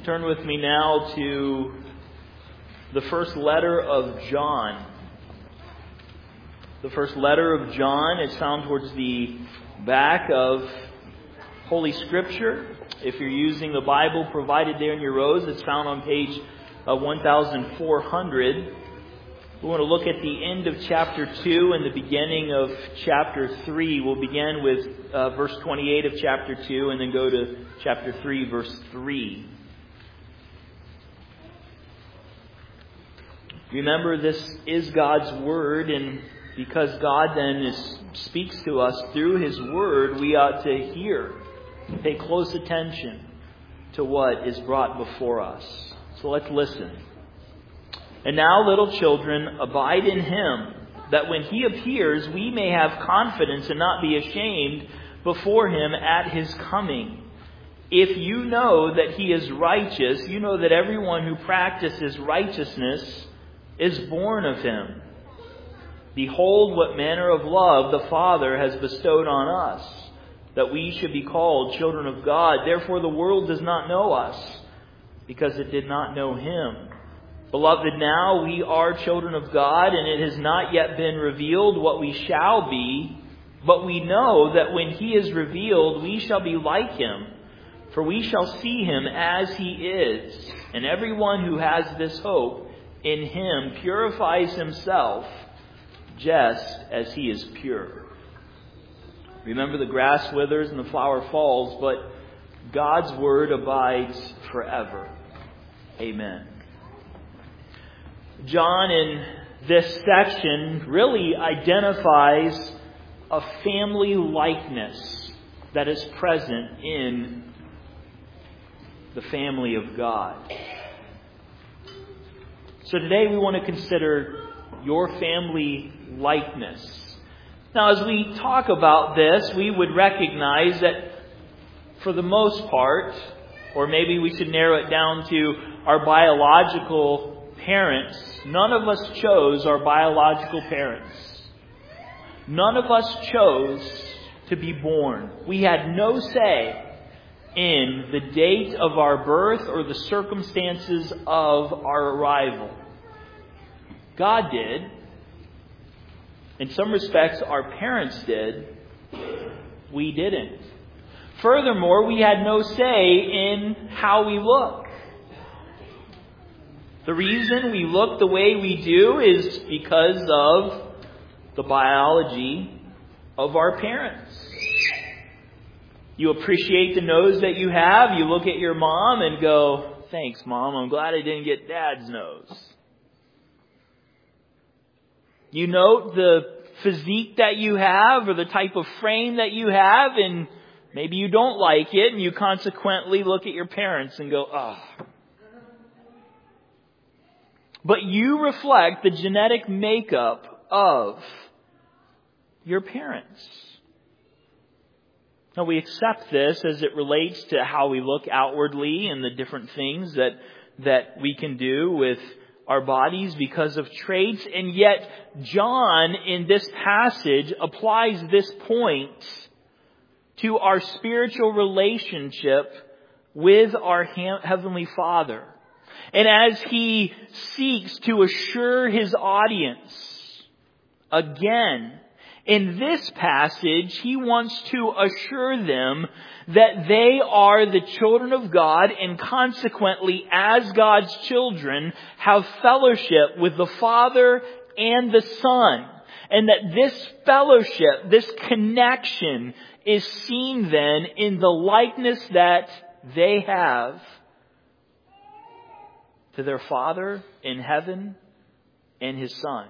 Turn with me now to the first letter of John. The first letter of John is found towards the back of Holy Scripture. If you're using the Bible provided there in your rows, it's found on page 1400. We want to look at the end of chapter 2 and the beginning of chapter 3. We'll begin with verse 28 of chapter 2 and then go to chapter 3, verse 3. Remember, this is God's Word, and because God then speaks to us through His Word, we ought to hear, pay close attention to what is brought before us. So let's listen. And now, little children, abide in Him, that when He appears, we may have confidence and not be ashamed before Him at His coming. If you know that He is righteous, you know that everyone who practices righteousness is born of Him. Behold, what manner of love the Father has bestowed on us, that we should be called children of God. Therefore the world does not know us, because it did not know Him. Beloved, now we are children of God, and it has not yet been revealed what we shall be. But we know that when He is revealed, we shall be like Him, for we shall see Him as He is. And everyone who has this hope in Him purifies himself just as He is pure. Remember, the grass withers and the flower falls, but God's Word abides forever. Amen. John in this section really identifies a family likeness that is present in the family of God. So today we want to consider your family likeness. Now, as we talk about this, we would recognize that for the most part, or maybe we should narrow it down to our biological parents, none of us chose our biological parents. None of us chose to be born. We had no say in the date of our birth or the circumstances of our arrival. God did. In some respects, our parents did. We didn't. Furthermore, we had no say in how we look. The reason we look the way we do is because of the biology of our parents. You appreciate the nose that you have. You look at your mom and go, "Thanks, Mom. I'm glad I didn't get Dad's nose." You note the physique that you have or the type of frame that you have, and maybe you don't like it, and you consequently look at your parents and go, "Oh." But you reflect the genetic makeup of your parents. Now, we accept this as it relates to how we look outwardly and the different things that we can do with our bodies because of traits. And yet, John in this passage applies this point to our spiritual relationship with our Heavenly Father. And as he seeks to assure his audience, again, in this passage, he wants to assure them that they are the children of God and consequently, as God's children, have fellowship with the Father and the Son. And that this fellowship, this connection, is seen then in the likeness that they have to their Father in heaven and His Son.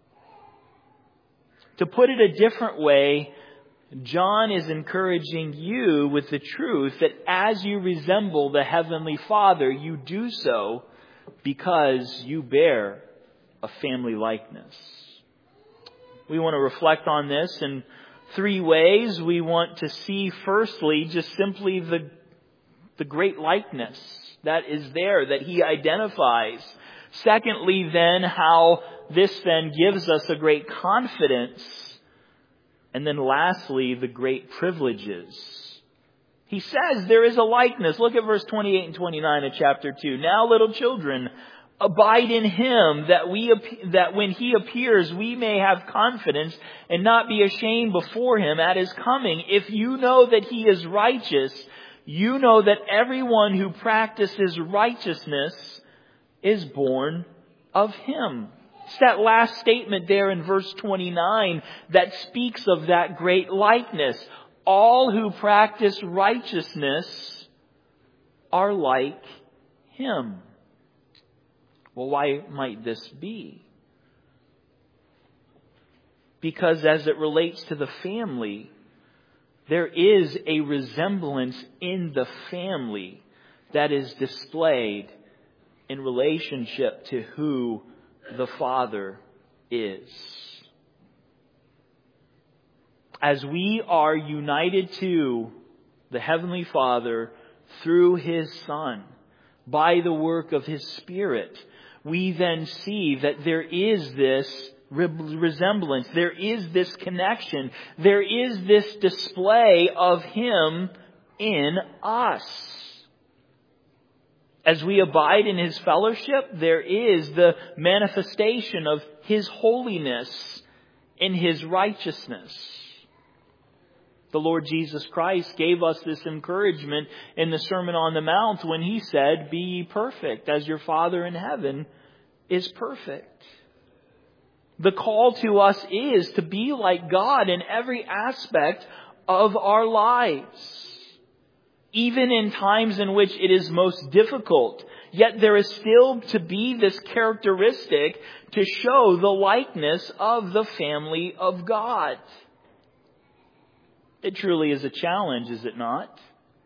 To put it a different way, John is encouraging you with the truth that as you resemble the Heavenly Father, you do so because you bear a family likeness. We want to reflect on this in three ways. We want to see, firstly, just simply the great likeness that is there, that He identifies. Secondly, then, how this then gives us a great confidence. And then lastly, the great privileges He says there is a likeness. Look at verse 28 and 29 of chapter 2. Now, little children, abide in Him, that when He appears, we may have confidence and not be ashamed before Him at His coming. If you know that He is righteous, you know that everyone who practices righteousness is born of Him. It's that last statement there in verse 29 that speaks of that great likeness. All who practice righteousness are like Him. Well, why might this be? Because as it relates to the family, there is a resemblance in the family that is displayed in relationship to who the Father is. As we are united to the Heavenly Father through His Son, by the work of His Spirit, we then see that there is this resemblance, there is this connection, there is this display of Him in us. As we abide in His fellowship, there is the manifestation of His holiness in His righteousness. The Lord Jesus Christ gave us this encouragement in the Sermon on the Mount when He said, "Be ye perfect as your Father in heaven is perfect." The call to us is to be like God in every aspect of our lives. Even in times in which it is most difficult, yet there is still to be this characteristic to show the likeness of the family of God. It truly is a challenge, is it not?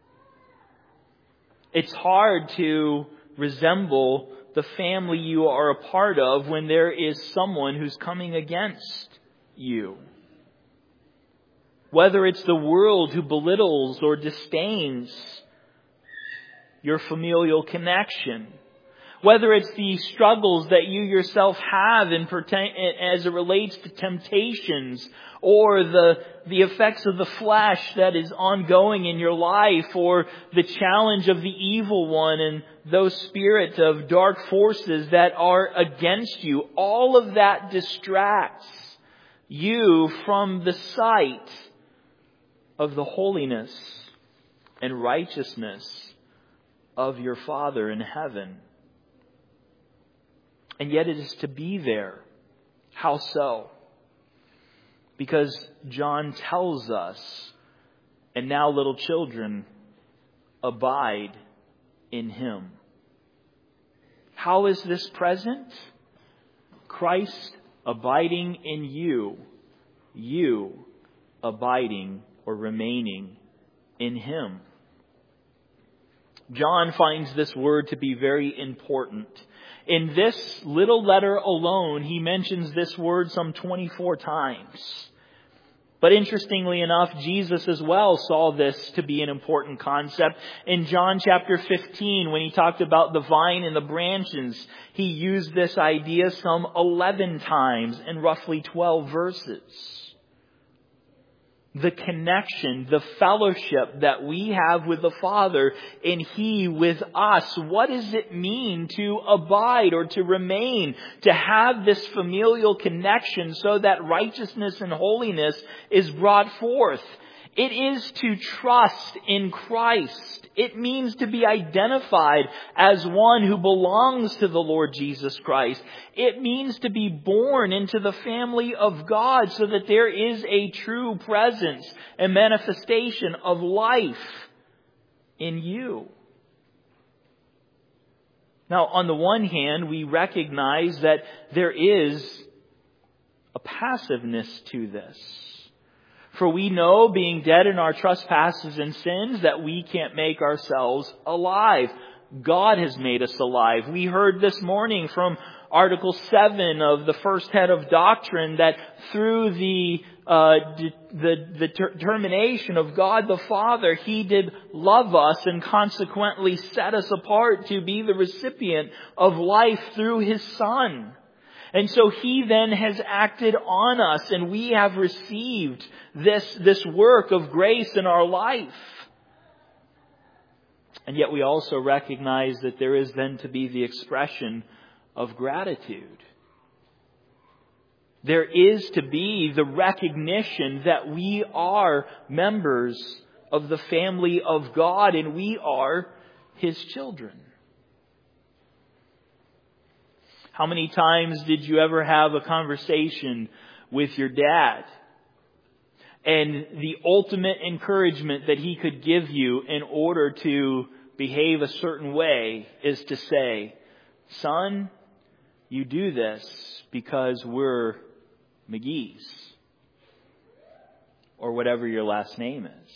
It's hard to resemble the family you are a part of when there is someone who's coming against you. Whether it's the world who belittles or disdains your familial connection. Whether it's the struggles that you yourself have as it relates to temptations or the effects of the flesh that is ongoing in your life, or the challenge of the evil one and those spirits of dark forces that are against you. All of that distracts you from the sight of the holiness and righteousness of your Father in heaven. And yet it is to be there. How so? Because John tells us, "And now, little children, abide in Him." How is this present? Christ abiding in you, you abiding or remaining in Him. John finds this word to be very important. In this little letter alone, he mentions this word some 24 times. But interestingly enough, Jesus as well saw this to be an important concept. In John chapter 15, when He talked about the vine and the branches, He used this idea some 11 times in roughly 12 verses. The connection, the fellowship that we have with the Father and He with us. What does it mean to abide or to remain? To have this familial connection so that righteousness and holiness is brought forth. It is to trust in Christ. It means to be identified as one who belongs to the Lord Jesus Christ. It means to be born into the family of God so that there is a true presence and manifestation of life in you. Now, on the one hand, we recognize that there is a passiveness to this. For we know, being dead in our trespasses and sins, that we can't make ourselves alive. God has made us alive. We heard this morning from Article 7 of the first head of doctrine that through the determination of God the Father, He did love us and consequently set us apart to be the recipient of life through His Son. And so He then has acted on us, and we have received this work of grace in our life. And yet we also recognize that there is then to be the expression of gratitude. There is to be the recognition that we are members of the family of God and we are His children. How many times did you ever have a conversation with your dad? And the ultimate encouragement that he could give you in order to behave a certain way is to say, son, you do this because we're McGee's. Or whatever your last name is.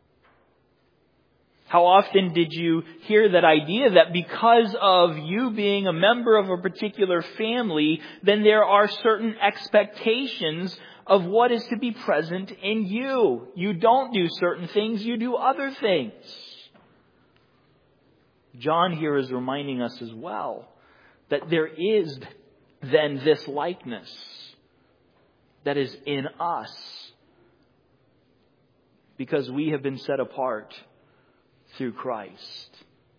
How often did you hear that idea that because of you being a member of a particular family, then there are certain expectations of what is to be present in you. You don't do certain things, you do other things. John here is reminding us as well that there is then this likeness that is in us because we have been set apart through Christ.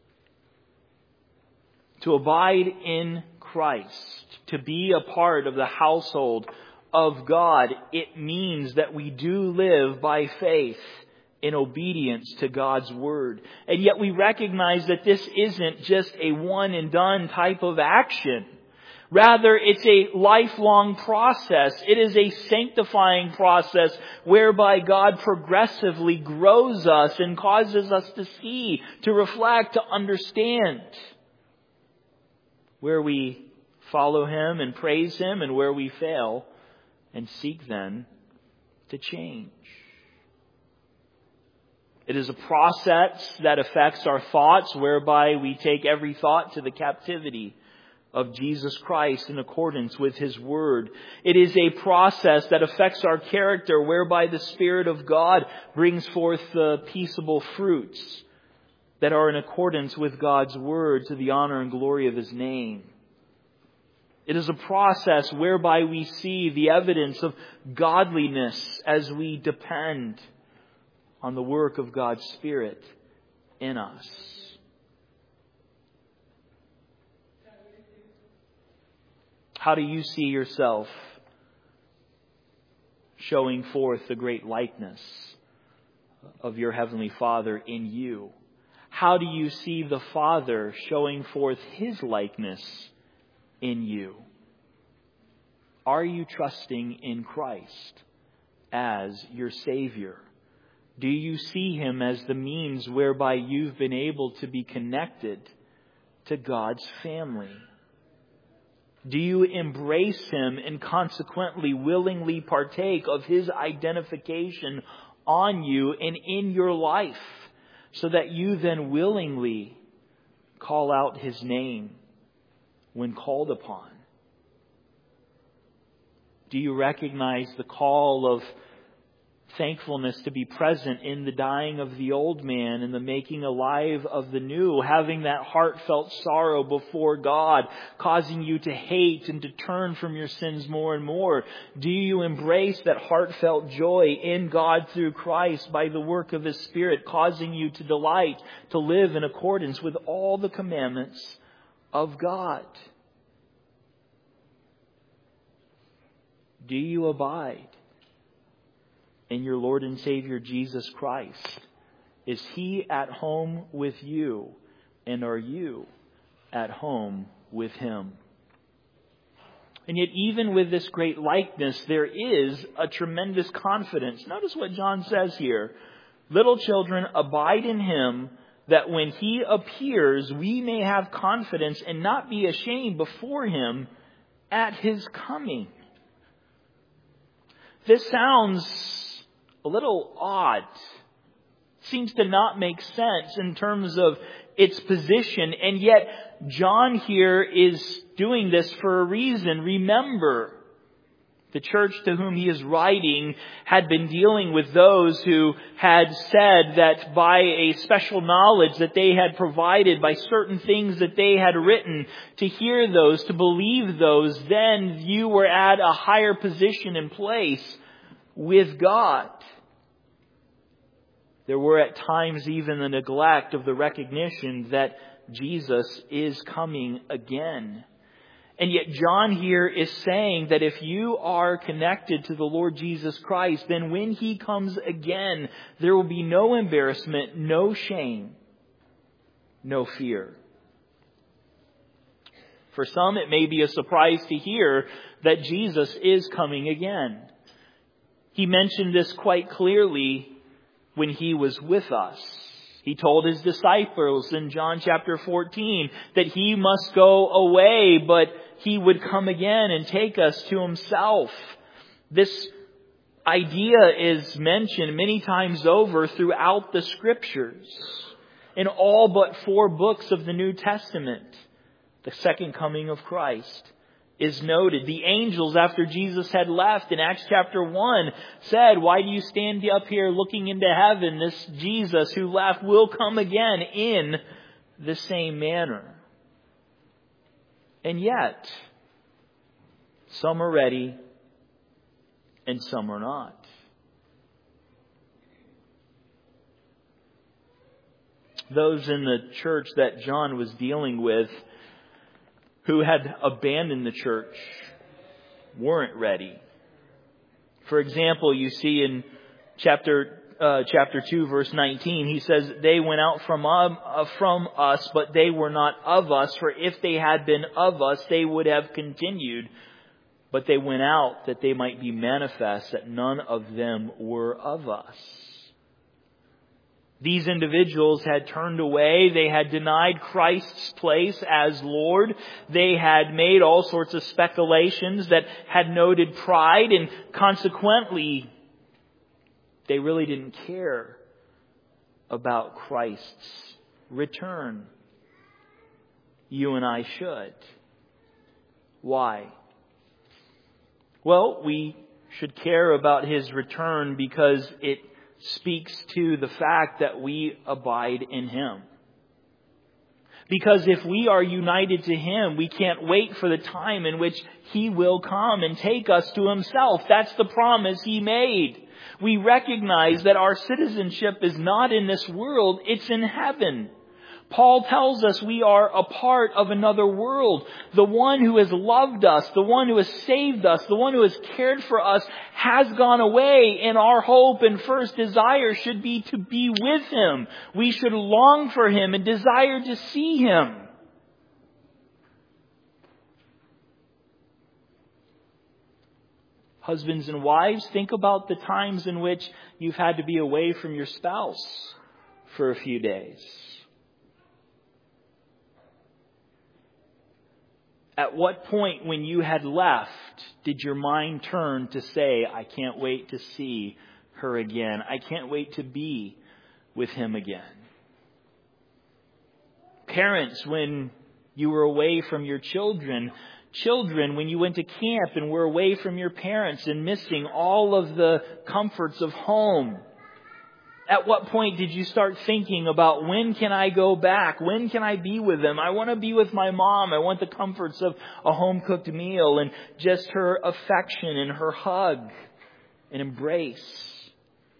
To abide in Christ, to be a part of the household of God, it means that we do live by faith in obedience to God's Word. And yet we recognize that this isn't just a one and done type of action. Rather, it's a lifelong process. It is a sanctifying process whereby God progressively grows us and causes us to see, to reflect, to understand. Where we follow Him and praise Him and where we fail and seek then to change. It is a process that affects our thoughts whereby we take every thought to the captivity of Jesus Christ in accordance with His Word. It is a process that affects our character whereby the Spirit of God brings forth the peaceable fruits that are in accordance with God's Word to the honor and glory of His name. It is a process whereby we see the evidence of godliness as we depend on the work of God's Spirit in us. How do you see yourself showing forth the great likeness of your Heavenly Father in you? How do you see the Father showing forth His likeness in you? Are you trusting in Christ as your Savior? Do you see Him as the means whereby you've been able to be connected to God's family? Do you embrace Him and consequently willingly partake of His identification on you and in your life so that you then willingly call out His name when called upon? Do you recognize the call of thankfulness to be present in the dying of the old man and the making alive of the new, having that heartfelt sorrow before God, causing you to hate and to turn from your sins more and more? Do you embrace that heartfelt joy in God through Christ by the work of His Spirit, causing you to delight, to live in accordance with all the commandments of God? Do you abide in your Lord and Savior Jesus Christ? Is He at home with you? And are you at home with Him? And yet even with this great likeness, there is a tremendous confidence. Notice what John says here. Little children, abide in Him, that when He appears, we may have confidence and not be ashamed before Him at His coming. This sounds a little odd. Seems to not make sense in terms of its position. And yet, John here is doing this for a reason. Remember, the church to whom he is writing had been dealing with those who had said that by a special knowledge that they had provided, by certain things that they had written, to hear those, to believe those, then you were at a higher position and place with God. There were at times even the neglect of the recognition that Jesus is coming again. And yet John here is saying that if you are connected to the Lord Jesus Christ, then when He comes again, there will be no embarrassment, no shame, no fear. For some, it may be a surprise to hear that Jesus is coming again. He mentioned this quite clearly when He was with us. He told His disciples in John chapter 14 that He must go away, but He would come again and take us to Himself. This idea is mentioned many times over throughout the Scriptures. In all but 4 books of the New Testament, the second coming of Christ is noted. The angels, after Jesus had left in Acts chapter 1, said, "Why do you stand up here looking into heaven? This Jesus who left will come again in the same manner." And yet, some are ready and some are not. Those in the church that John was dealing with who had abandoned the church weren't ready. For example, you see in chapter 2, verse 19, he says, "They went out from us, but they were not of us. For if they had been of us, they would have continued. But they went out that they might be manifest that none of them were of us." These individuals had turned away. They had denied Christ's place as Lord. They had made all sorts of speculations that had noted pride, and consequently, they really didn't care about Christ's return. You and I should. Why? Well, we should care about His return because it speaks to the fact that we abide in Him. Because if we are united to Him, we can't wait for the time in which He will come and take us to Himself. That's the promise He made. We recognize that our citizenship is not in this world, it's in heaven. Paul tells us we are a part of another world. The one who has loved us, the one who has saved us, the one who has cared for us has gone away, and our hope and first desire should be to be with Him. We should long for Him and desire to see Him. Husbands and wives, think about the times in which you've had to be away from your spouse for a few days. At what point when you had left did your mind turn to say, "I can't wait to see her again. I can't wait to be with him again"? Parents, when you were away from your children, when you went to camp and were away from your parents and missing all of the comforts of home, at what point did you start thinking about, when can I go back? When can I be with them? I want to be with my mom. I want the comforts of a home-cooked meal and just her affection and her hug and embrace.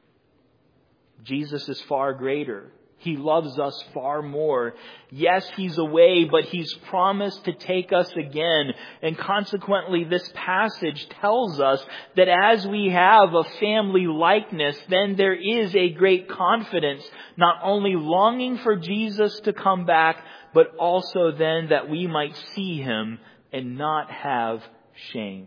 Jesus is far greater. He loves us far more. Yes, He's away, but He's promised to take us again. And consequently, this passage tells us that as we have a family likeness, then there is a great confidence, not only longing for Jesus to come back, but also then that we might see Him and not have shame.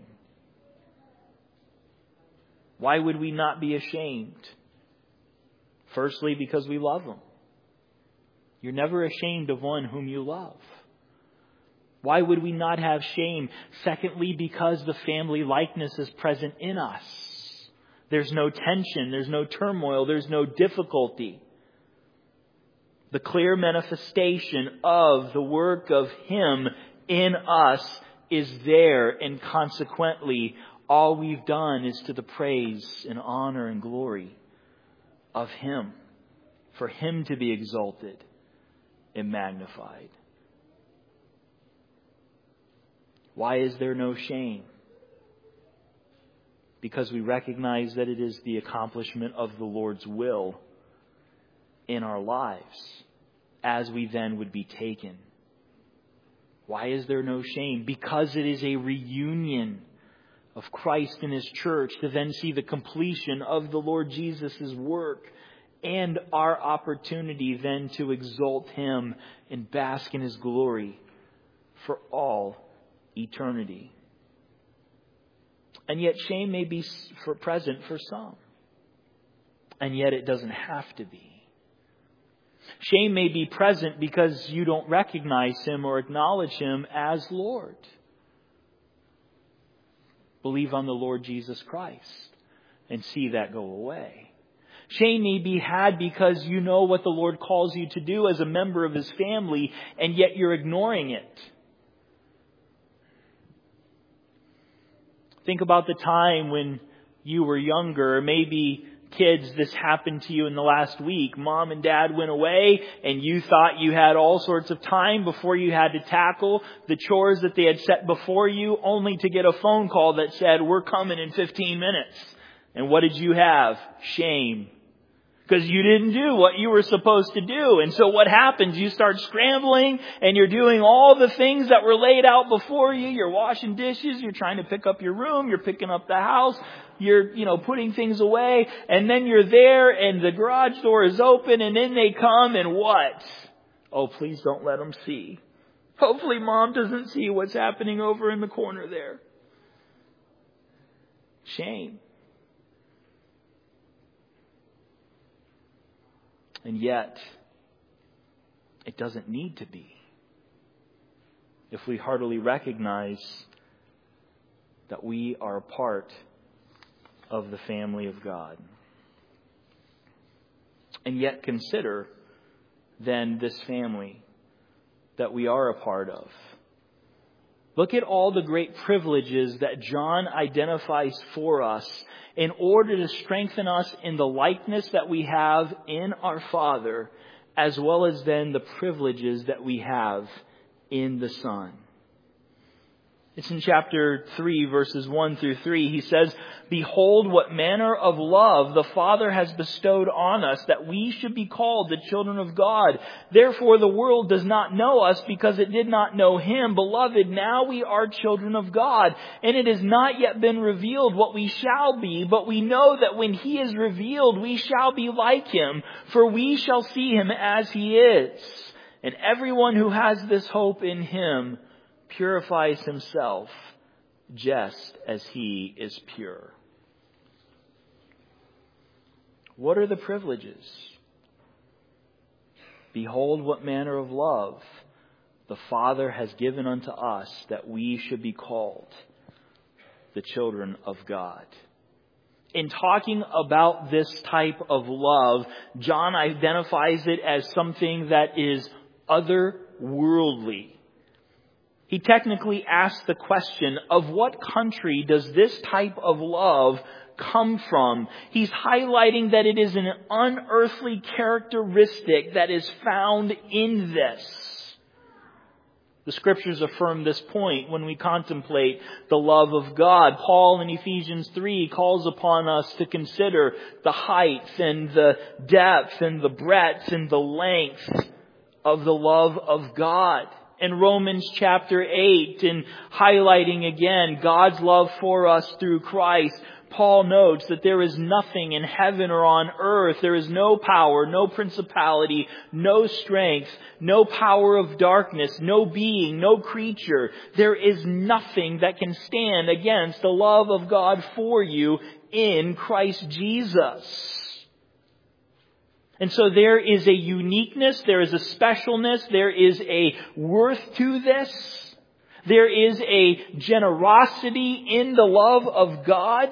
Why would we not be ashamed? Firstly, because we love Him. You're never ashamed of one whom you love. Why would we not have shame? Secondly, because the family likeness is present in us. There's no tension, there's no turmoil, there's no difficulty. The clear manifestation of the work of Him in us is there, and consequently, all we've done is to the praise and honor and glory of Him, for Him to be exalted and magnified. Why is there no shame? Because we recognize that it is the accomplishment of the Lord's will in our lives as we then would be taken. Why is there no shame? Because it is a reunion of Christ and His church to then see the completion of the Lord Jesus' work and our opportunity then to exalt Him and bask in His glory for all eternity. And yet shame may be present for some. And yet it doesn't have to be. Shame may be present because you don't recognize Him or acknowledge Him as Lord. Believe on the Lord Jesus Christ and see that go away. Shame may be had because you know what the Lord calls you to do as a member of His family, and yet you're ignoring it. Think about the time when you were younger, or maybe kids, this happened to you in the last week. Mom and Dad went away and you thought you had all sorts of time before you had to tackle the chores that they had set before you, only to get a phone call that said, "We're coming in 15 minutes. And what did you have? Shame. Because you didn't do what you were supposed to do. And so what happens? You start scrambling and you're doing all the things that were laid out before you. You're washing dishes. You're trying to pick up your room. You're picking up the house. You're, putting things away. And then you're there and the garage door is open and then they come and what? Oh, please don't let them see. Hopefully Mom doesn't see what's happening over in the corner there. Shame. And yet, it doesn't need to be. If we heartily recognize that we are a part of the family of God. And yet consider then this family that we are a part of. Look at all the great privileges that John identifies for us in order to strengthen us in the likeness that we have in our Father, as well as then the privileges that we have in the Son. It's in chapter 3, verses 1 through 3. He says, "Behold, what manner of love the Father has bestowed on us, that we should be called the children of God. Therefore the world does not know us, because it did not know Him. Beloved, now we are children of God, and it has not yet been revealed what we shall be. But we know that when He is revealed, we shall be like Him, for we shall see Him as He is. And everyone who has this hope in Him purifies himself just as He is pure." What are the privileges? Behold, what manner of love the Father has given unto us, that we should be called the children of God. In talking about this type of love, John identifies it as something that is otherworldly. He technically asks the question, of what country does this type of love come from? He's highlighting that it is an unearthly characteristic that is found in this. The Scriptures affirm this point when we contemplate the love of God. Paul in Ephesians 3 calls upon us to consider the height and the depth and the breadth and the length of the love of God. In Romans chapter 8, in highlighting again God's love for us through Christ, Paul notes that there is nothing in heaven or on earth, there is no power, no principality, no strength, no power of darkness, no being, no creature. There is nothing that can stand against the love of God for you in Christ Jesus. And so there is a uniqueness, there is a specialness, there is a worth to this. There is a generosity in the love of God.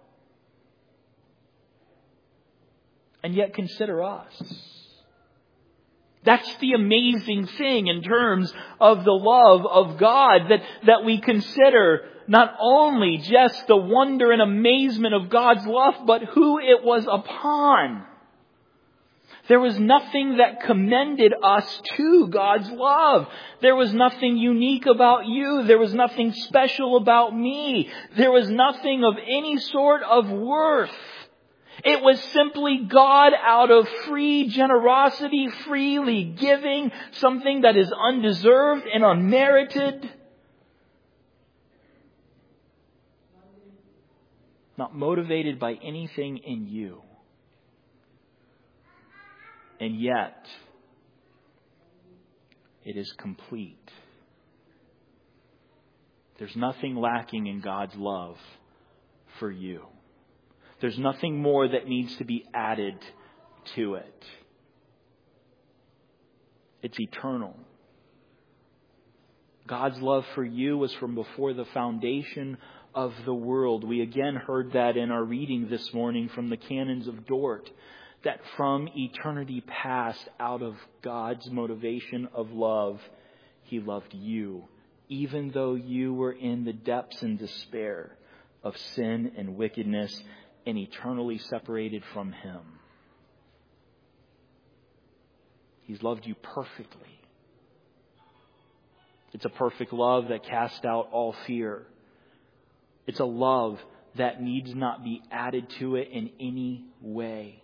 And yet consider us. That's the amazing thing in terms of the love of God, that we consider not only just the wonder and amazement of God's love, but who it was upon. There was nothing that commended us to God's love. There was nothing unique about you. There was nothing special about me. There was nothing of any sort of worth. It was simply God out of free generosity, freely giving something that is undeserved and unmerited. Not motivated by anything in you. And yet, it is complete. There's nothing lacking in God's love for you. There's nothing more that needs to be added to it. It's eternal. God's love for you was from before the foundation of the world. We again heard that in our reading this morning from the Canons of Dort. That from eternity past, out of God's motivation of love, He loved you. Even though you were in the depths and despair of sin and wickedness and eternally separated from Him. He's loved you perfectly. It's a perfect love that casts out all fear. It's a love that needs not be added to it in any way.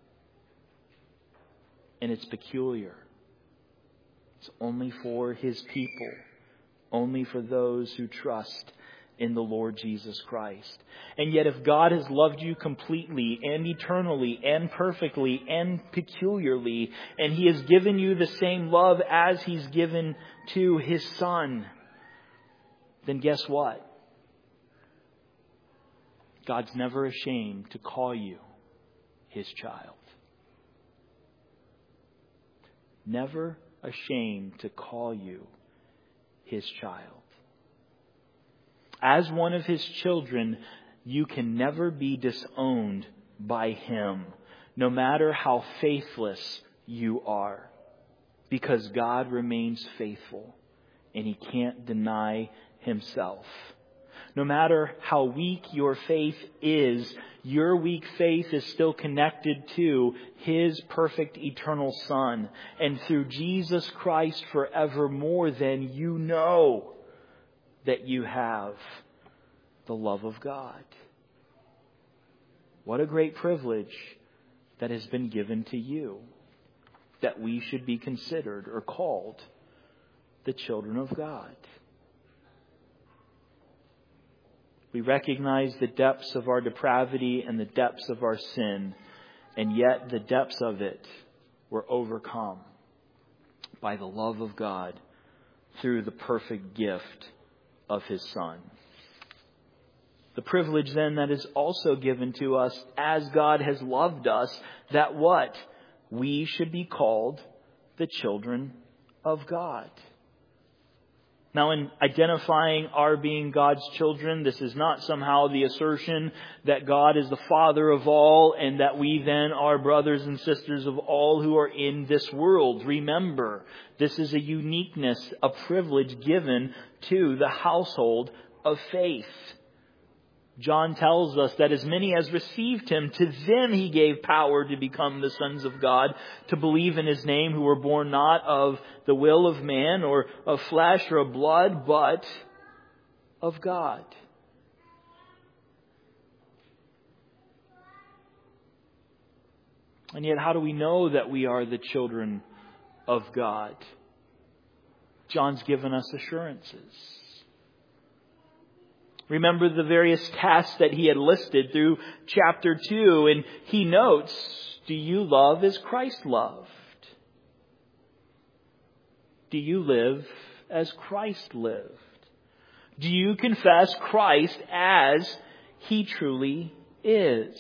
And it's peculiar. It's only for His people. Only for those who trust in the Lord Jesus Christ. And yet if God has loved you completely and eternally and perfectly and peculiarly, and He has given you the same love as He's given to His Son, then guess what? God's never ashamed to call you His child. Never ashamed to call you His child. As one of His children, you can never be disowned by Him, no matter how faithless you are, because God remains faithful and He can't deny Himself. No matter how weak your faith is, your weak faith is still connected to His perfect eternal Son. And through Jesus Christ forevermore, then you know that you have the love of God. What a great privilege that has been given to you, that we should be considered or called the children of God. We recognize the depths of our depravity and the depths of our sin, and yet the depths of it were overcome by the love of God through the perfect gift of His Son. The privilege then that is also given to us as God has loved us, that what? We should be called the children of God. Now, in identifying our being God's children, this is not somehow the assertion that God is the Father of all and that we then are brothers and sisters of all who are in this world. Remember, this is a uniqueness, a privilege given to the household of faith. John tells us that as many as received Him, to them He gave power to become the sons of God, to believe in His name, who were born not of the will of man or of flesh or of blood, but of God. And yet, how do we know that we are the children of God? John's given us assurances. Remember the various tasks that he had listed through chapter 2, and he notes, do you love as Christ loved? Do you live as Christ lived? Do you confess Christ as He truly is?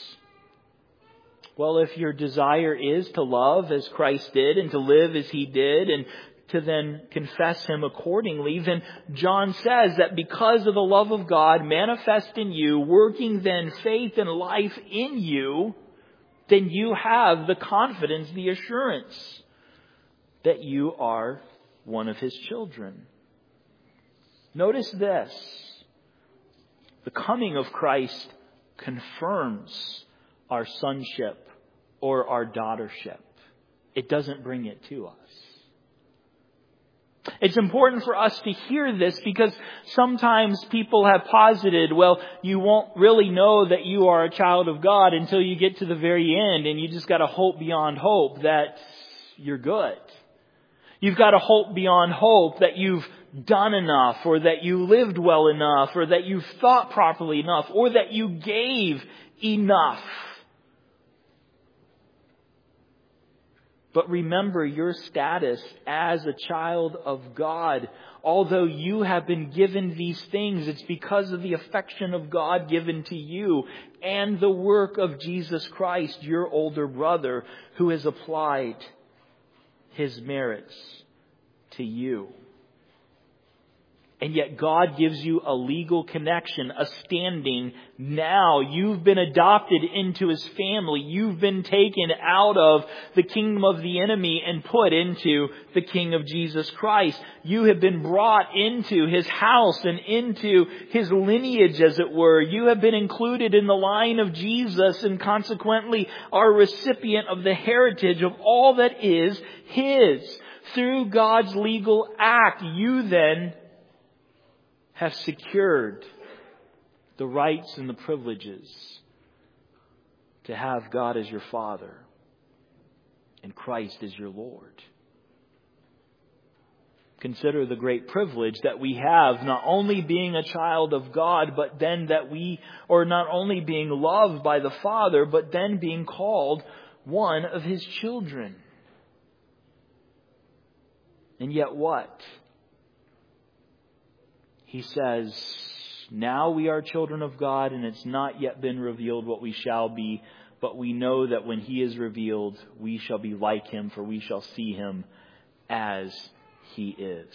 Well, if your desire is to love as Christ did and to live as He did and to then confess Him accordingly, then John says that because of the love of God manifest in you, working then faith and life in you, then you have the confidence, the assurance that you are one of His children. Notice this. The coming of Christ confirms our sonship or our daughtership. It doesn't bring it to us. It's important for us to hear this because sometimes people have posited, well, you won't really know that you are a child of God until you get to the very end, and you just got to hope beyond hope that you're good. You've got to hope beyond hope that you've done enough, or that you lived well enough, or that you've thought properly enough, or that you gave enough. But remember your status as a child of God. Although you have been given these things, it's because of the affection of God given to you and the work of Jesus Christ, your older brother, who has applied His merits to you. And yet God gives you a legal connection, a standing. Now you've been adopted into His family. You've been taken out of the kingdom of the enemy and put into the King of Jesus Christ. You have been brought into His house and into His lineage, as it were. You have been included in the line of Jesus and consequently are a recipient of the heritage of all that is His. Through God's legal act, you then have secured the rights and the privileges to have God as your Father and Christ as your Lord. Consider the great privilege that we have, not only being a child of God, but then that we are not only being loved by the Father, but then being called one of His children. And yet what? He says, now we are children of God, and it's not yet been revealed what we shall be, but we know that when He is revealed, we shall be like Him, for we shall see Him as He is.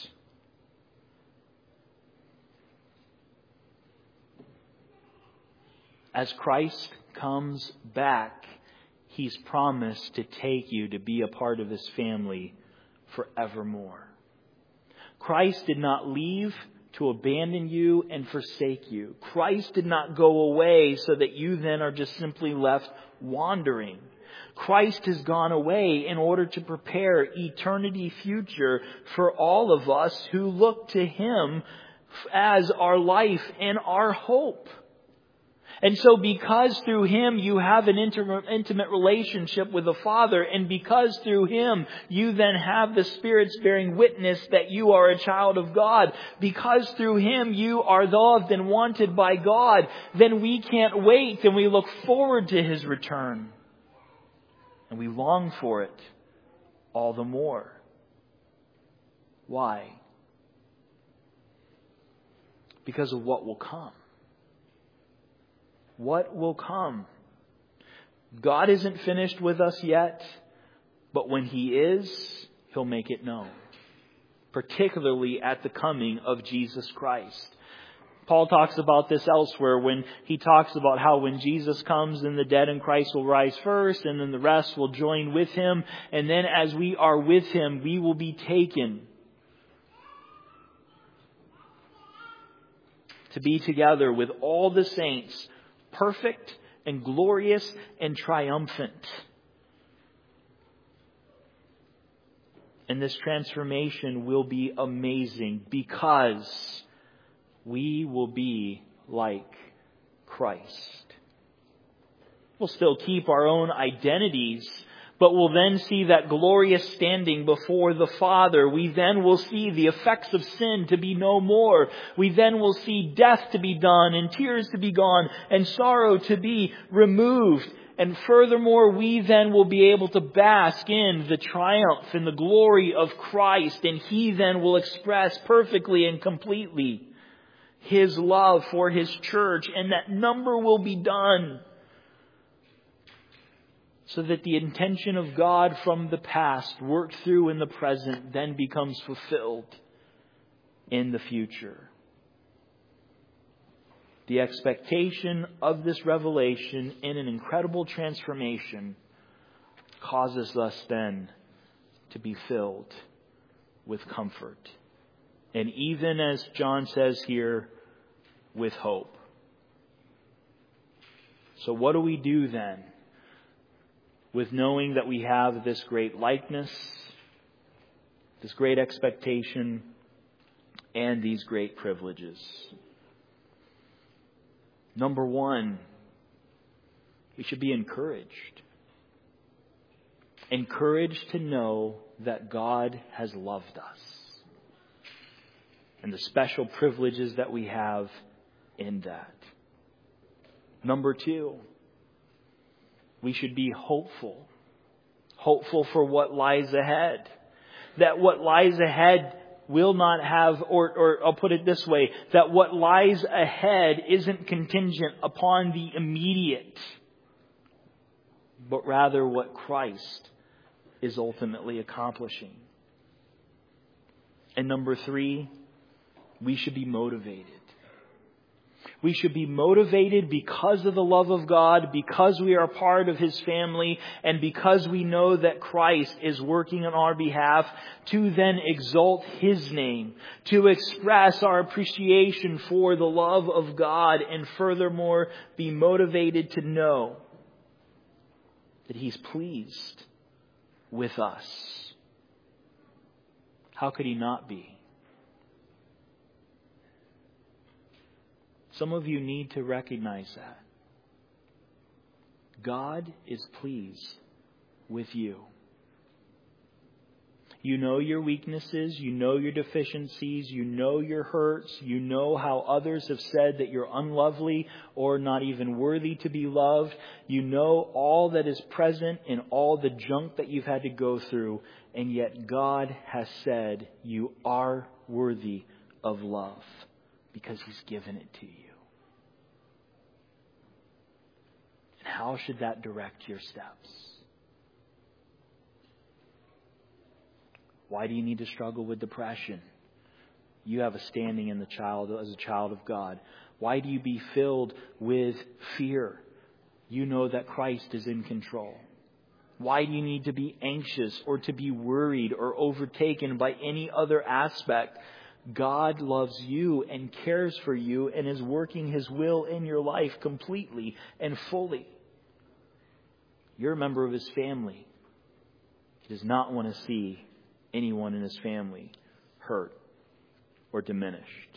As Christ comes back, He's promised to take you to be a part of His family forevermore. Christ did not leave to abandon you and forsake you. Christ did not go away so that you then are just simply left wandering. Christ has gone away in order to prepare eternity future for all of us who look to Him as our life and our hope. And so because through Him you have an intimate relationship with the Father, and because through Him you then have the Spirit's bearing witness that you are a child of God, because through Him you are loved and wanted by God, then we can't wait and we look forward to His return. And we long for it all the more. Why? Because of what will come. What will come? God isn't finished with us yet, but when He is, He'll make it known. Particularly at the coming of Jesus Christ. Paul talks about this elsewhere when he talks about how when Jesus comes, then the dead in Christ will rise first, and then the rest will join with Him. And then as we are with Him, we will be taken to be together with all the saints, perfect and glorious and triumphant. And this transformation will be amazing because we will be like Christ. We'll still keep our own identities, but we'll then see that glorious standing before the Father. We then will see the effects of sin to be no more. We then will see death to be done, and tears to be gone, and sorrow to be removed. And furthermore, we then will be able to bask in the triumph and the glory of Christ, and He then will express perfectly and completely His love for His church, and that number will be done. So that the intention of God from the past, worked through in the present, then becomes fulfilled in the future. The expectation of this revelation in an incredible transformation causes us then to be filled with comfort. And even as John says here, with hope. So what do we do then with knowing that we have this great likeness, this great expectation and these great privileges. Number one, we should be encouraged. Encouraged to know that God has loved us. And the special privileges that we have in that. Number two, we should be hopeful. Hopeful for what lies ahead. That what lies ahead will not have, or I'll put it this way, that what lies ahead isn't contingent upon the immediate, but rather what Christ is ultimately accomplishing. And number three, we should be motivated. We should be motivated because of the love of God, because we are part of His family, and because we know that Christ is working on our behalf to then exalt His name, to express our appreciation for the love of God, and furthermore be motivated to know that He's pleased with us. How could He not be? Some of you need to recognize that. God is pleased with you. You know your weaknesses. You know your deficiencies. You know your hurts. You know how others have said that you're unlovely or not even worthy to be loved. You know all that is present in all the junk that you've had to go through. And yet God has said you are worthy of love because He's given it to you. And how should that direct your steps? Why do you need to struggle with depression? You have a standing in the child as a child of God. Why do you be filled with fear? You know that Christ is in control. Why do you need to be anxious or to be worried or overtaken by any other aspect? God loves you and cares for you and is working His will in your life completely and fully. You're a member of His family. He does not want to see anyone in His family hurt or diminished.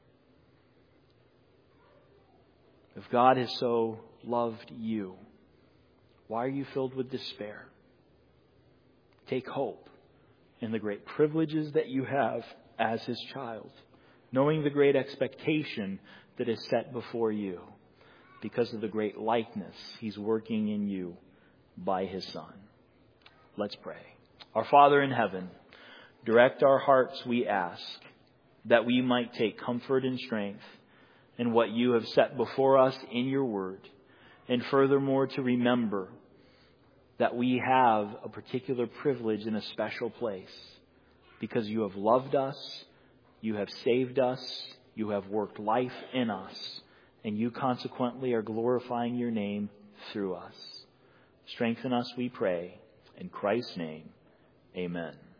If God has so loved you, why are you filled with despair? Take hope in the great privileges that you have as His child, knowing the great expectation that is set before you because of the great likeness He's working in you by His Son. Let's pray. Our Father in heaven, direct our hearts, we ask, that we might take comfort and strength in what You have set before us in Your word. And furthermore, to remember that we have a particular privilege in a special place because You have loved us, You have saved us, You have worked life in us, and You consequently are glorifying Your name through us. Strengthen us, we pray. In Christ's name, amen.